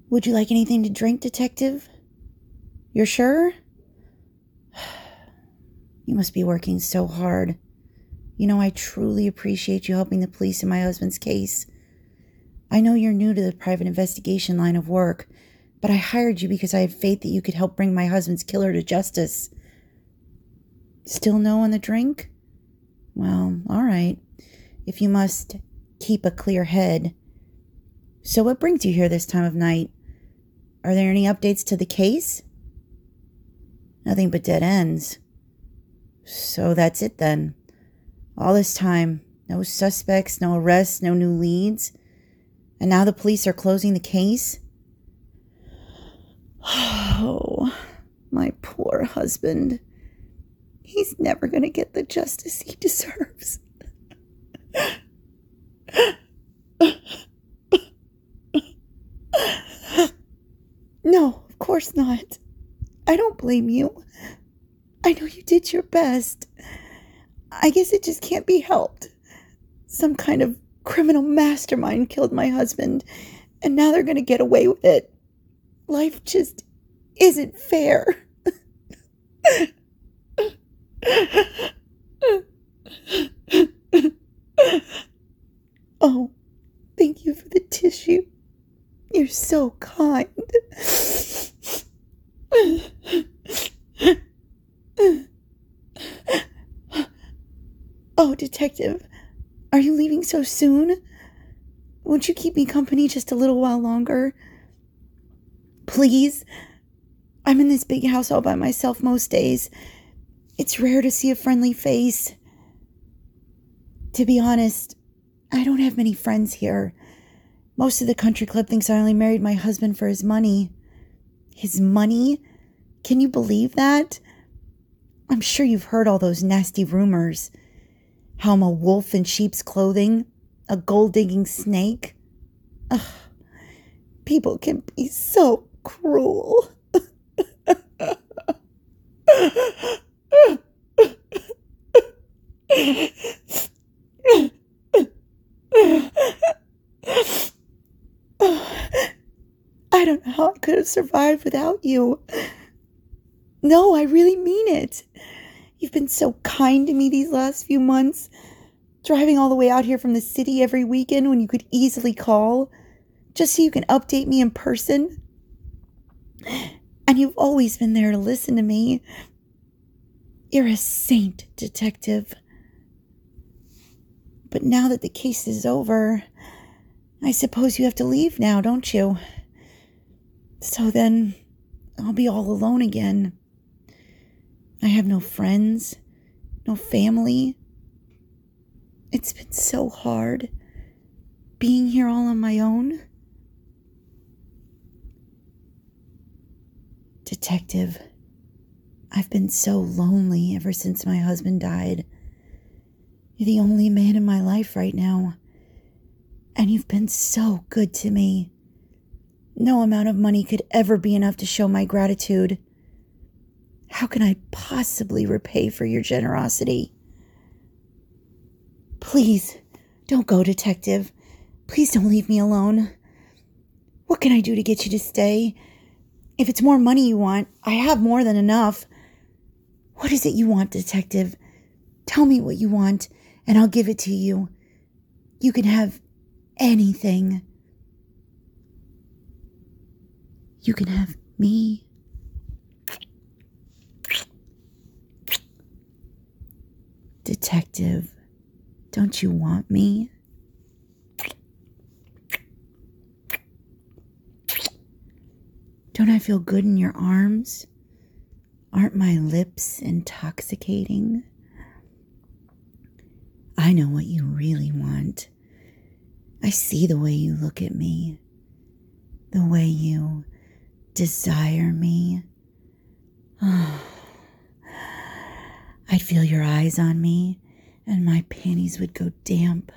Would you like anything to drink, Detective? You're sure? You must be working so hard. You know, I truly appreciate you helping the police in my husband's case. I know you're new to the private investigation line of work, but I hired you because I had faith that you could help bring my husband's killer to justice. Still no on the drink? Well, all right. If you must keep a clear head. So what brings you here this time of night? Are there any updates to the case? Nothing but dead ends. So that's it then. All this time, no suspects, no arrests, no new leads. And now the police are closing the case? Oh, my poor husband. He's never going to get the justice he deserves. No, of course not. I don't blame you. I know you did your best. I guess it just can't be helped. Some kind of criminal mastermind killed my husband, and now they're going to get away with it. Life just isn't fair. Oh, thank you for the tissue. You're so kind. Oh, Detective, are you leaving so soon? Won't you keep me company just a little while longer? Please? I'm in this big house all by myself most days. It's rare to see a friendly face. To be honest, I don't have many friends here. Most of the country club thinks I only married my husband for his money. His money? Can you believe that? I'm sure you've heard all those nasty rumors. How I'm a wolf in sheep's clothing, a gold-digging snake. Ugh, people can be so cruel. I don't know how I could have survived without you. No, I really mean it. You've been so kind to me these last few months, driving all the way out here from the city every weekend when you could easily call, just so you can update me in person. And you've always been there to listen to me. You're a saint, Detective. But now that the case is over, I suppose you have to leave now, don't you? So then, I'll be all alone again. I have no friends, no family. It's been so hard, being here all on my own. Detective, I've been so lonely ever since my husband died. You're the only man in my life right now, and you've been so good to me. No amount of money could ever be enough to show my gratitude. How can I possibly repay for your generosity? Please, don't go, Detective. Please don't leave me alone. What can I do to get you to stay? If it's more money you want, I have more than enough. What is it you want, Detective? Tell me what you want, and I'll give it to you. You can have anything. You can have me. Detective, don't you want me? Don't I feel good in your arms? Aren't my lips intoxicating? I know what you really want. I see the way you look at me, the way you desire me. I'd feel your eyes on me, and my panties would go damp.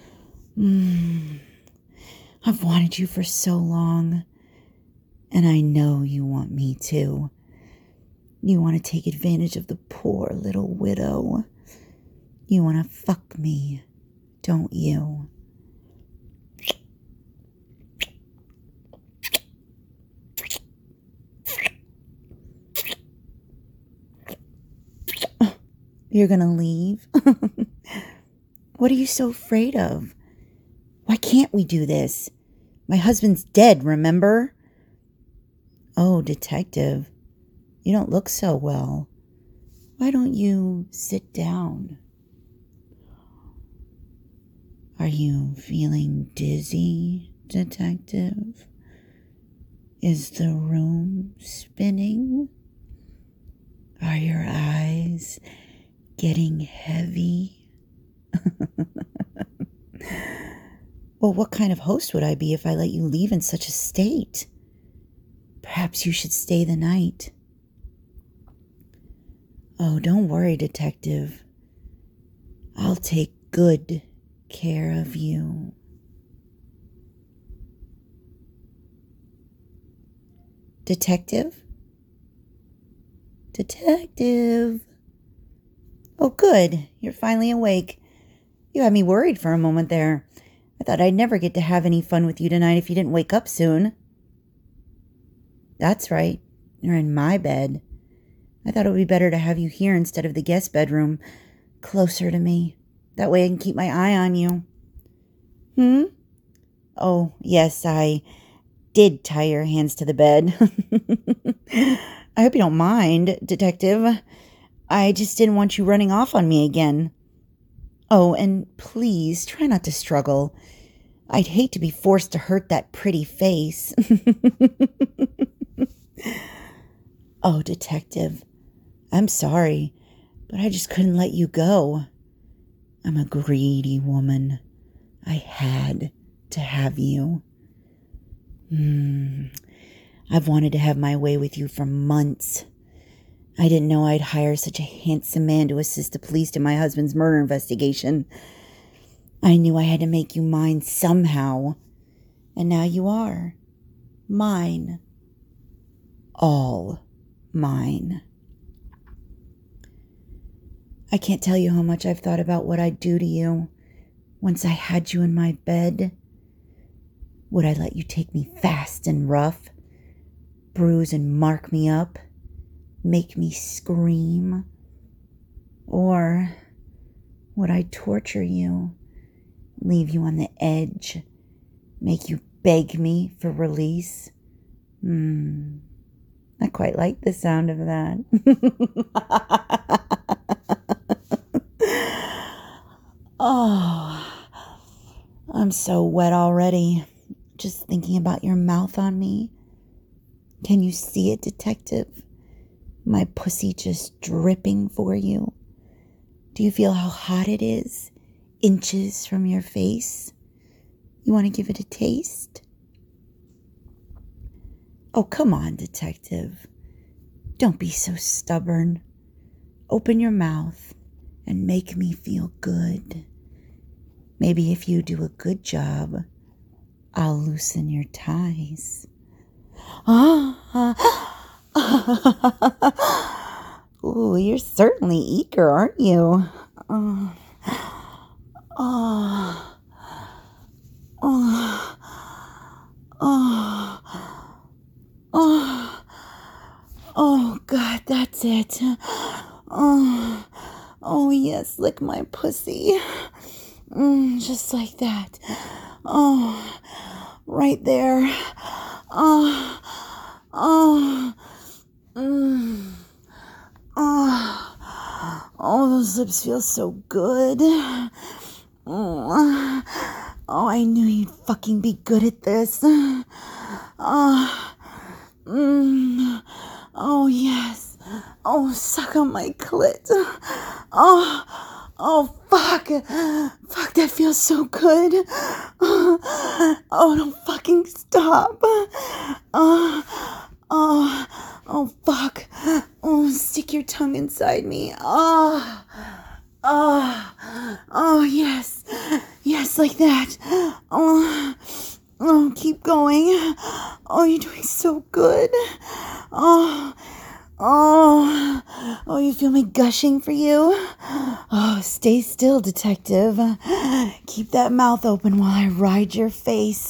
I've wanted you for so long, and I know you want me too. You want to take advantage of the poor little widow. You want to fuck me, don't you? You're gonna leave? What are you so afraid of? Why can't we do this? My husband's dead, remember? Oh, detective, you don't look so well. Why don't you sit down? Are you feeling dizzy, detective? Is the room spinning? Are your eyes getting heavy? Well, what kind of host would I be if I let you leave in such a state? Perhaps you should stay the night. Oh, don't worry, detective. I'll take good care of you. Detective? Detective? Oh, good. You're finally awake. You had me worried for a moment there. I thought I'd never get to have any fun with you tonight if you didn't wake up soon. That's right. You're in my bed. I thought it would be better to have you here instead of the guest bedroom, closer to me. That way I can keep my eye on you. Oh, yes, I did tie your hands to the bed. I hope you don't mind, detective. I just didn't want you running off on me again. Oh, and please try not to struggle. I'd hate to be forced to hurt that pretty face. Oh, detective, I'm sorry, but I just couldn't let you go. I'm a greedy woman. I had to have you. I've wanted to have my way with you for months. I didn't know I'd hire such a handsome man to assist the police in my husband's murder investigation. I knew I had to make you mine somehow. And now you are. Mine. All mine. I can't tell you how much I've thought about what I'd do to you once I had you in my bed. Would I let you take me fast and rough, bruise and mark me up, make me scream? Or would I torture you, leave you on the edge, make you beg me for release? I quite like the sound of that. Oh, I'm so wet already, just thinking about your mouth on me. Can you see it, detective? My pussy just dripping for you. Do you feel how hot it is? Inches from your face. You want to give it a taste? Oh, come on, detective. Don't be so stubborn. Open your mouth and make me feel good. Maybe if you do a good job, I'll loosen your ties. Ooh, you're certainly eager, aren't you? Oh, God, that's it. Oh, yes, lick my pussy. Just like that. Oh, right there. Oh, those lips feel so good. Oh, I knew you'd fucking be good at this. Oh, yes. Oh, suck on my clit. Oh, fuck. Fuck, that feels so good. Oh, don't fucking stop. Oh, fuck. Oh, stick your tongue inside me. Oh, yes. Yes, like that. Oh, keep going. Oh, you're doing so good. Oh, you feel me gushing for you? Oh, stay still, detective. Keep that mouth open while I ride your face.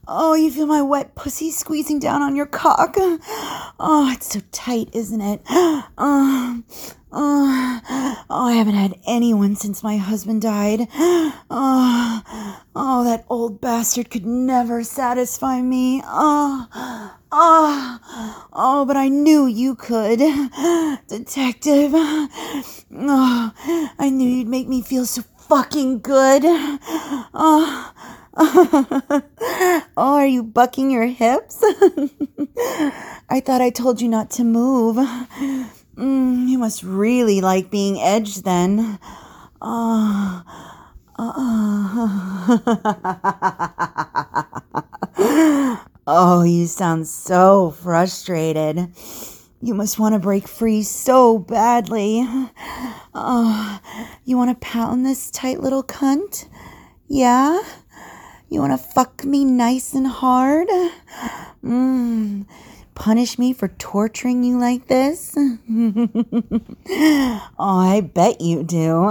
Oh, you feel my wet pussy squeezing down on your cock. Oh, it's so tight, isn't it? I haven't had anyone since my husband died. That old bastard could never satisfy me. But I knew you could, detective. I knew you'd make me feel so fucking good. Are you bucking your hips? I thought I told you not to move. You must really like being edged then. Oh, you sound so frustrated. You must want to break free so badly. You want to pound this tight little cunt? Yeah? You want to fuck me nice and hard? Punish me for torturing you like this? I bet you do.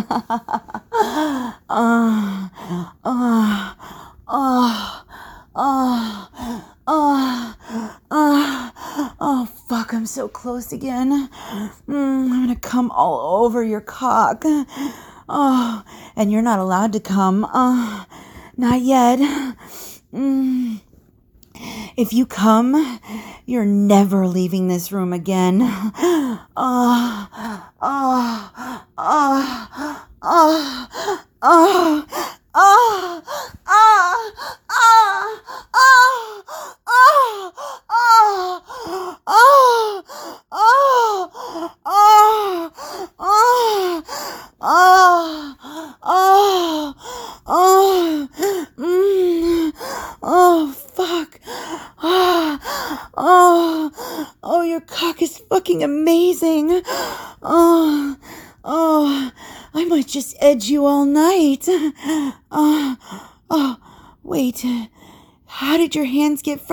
Oh, fuck, I'm so close again. I'm gonna come all over your cock. Oh, and you're not allowed to come. Not yet. If you come, you're never leaving this room again. Oh, fuck. Oh, your cock is fucking amazing. I might just edge you all night. Wait. How did your hands get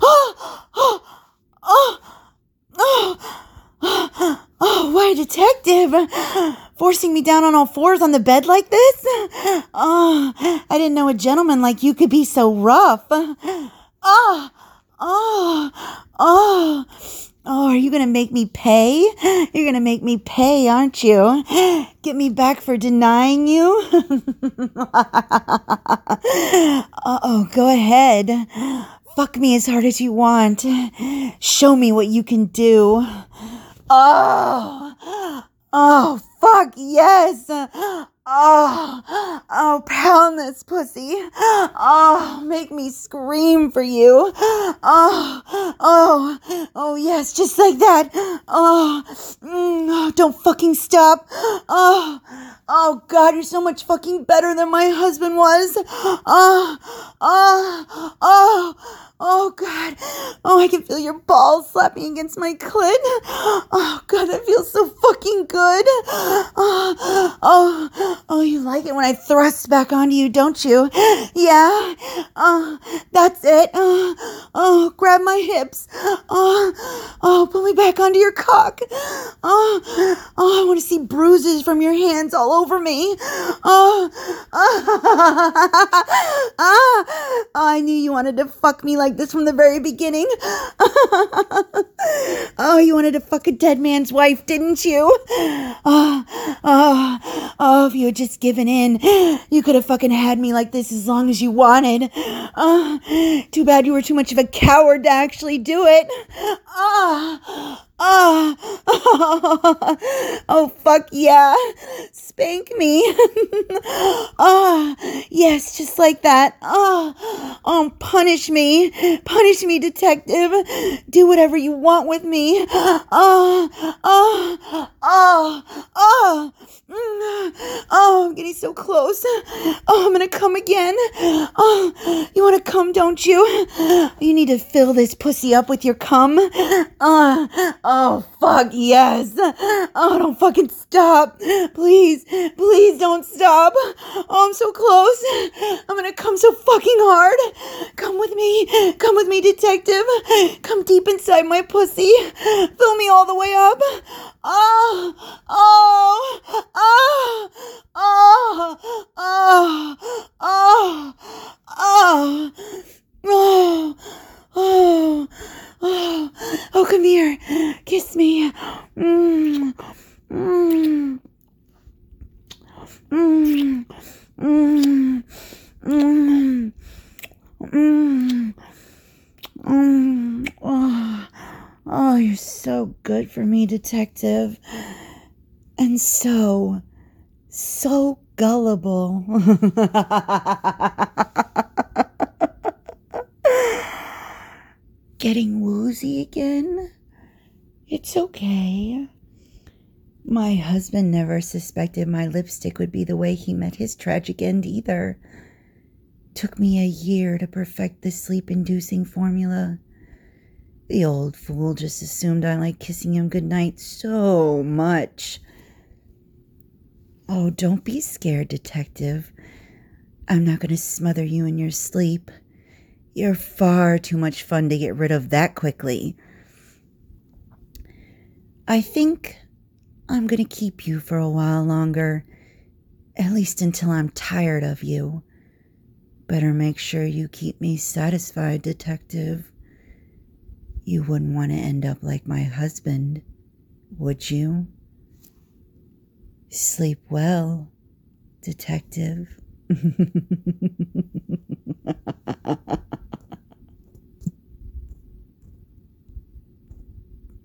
why, detective? Forcing me down on all fours on the bed like this? I didn't know a gentleman like you could be so rough. Are you gonna make me pay? You're gonna make me pay, aren't you? Get me back for denying you? Go ahead. Fuck me as hard as you want. Show me what you can do. Oh, fuck, yes. Pound this pussy. Make me scream for you. Yes, just like that. Don't fucking stop. Oh, God, you're so much fucking better than my husband was. Oh, God. Oh, I can feel your balls slapping against my clit. Oh, God, that feels so fucking good. Oh, you like it when I thrust back onto you, don't you? Yeah. That's it. Grab my hips. Pull me back onto your cock. I want to see bruises from your hands all over me. I knew you wanted to fuck me like this from the very beginning. You wanted to fuck a dead man's wife, didn't you? If you had just given in, you could have fucking had me like this as long as you wanted. Too bad you were too much of a coward to actually do it. Oh, fuck yeah. Spank me. Yes, just like that. Punish me. Punish me, detective. Do whatever you want with me. I'm getting so close. I'm gonna come again. You wanna come, don't you? You need to fill this pussy up with your cum. Fuck yes. Don't fucking stop. Please don't stop. I'm so close. I'm gonna come so fucking hard. Come with me, detective. Come deep inside my pussy. Fill me all the way up. Oh, oh, oh, oh, come here. Kiss me. Mm, mm, mm, mm, mm, mm, oh, oh, you're so good for me, detective. And so gullible. Getting woozy again? It's okay. My husband never suspected my lipstick would be the way he met his tragic end either. Took me a year to perfect the sleep-inducing formula. The old fool just assumed I liked kissing him goodnight so much. Oh, don't be scared, detective. I'm not going to smother you in your sleep. You're far too much fun to get rid of that quickly. I think I'm going to keep you for a while longer, at least until I'm tired of you. Better make sure you keep me satisfied, detective. You wouldn't want to end up like my husband, would you? Sleep well, detective.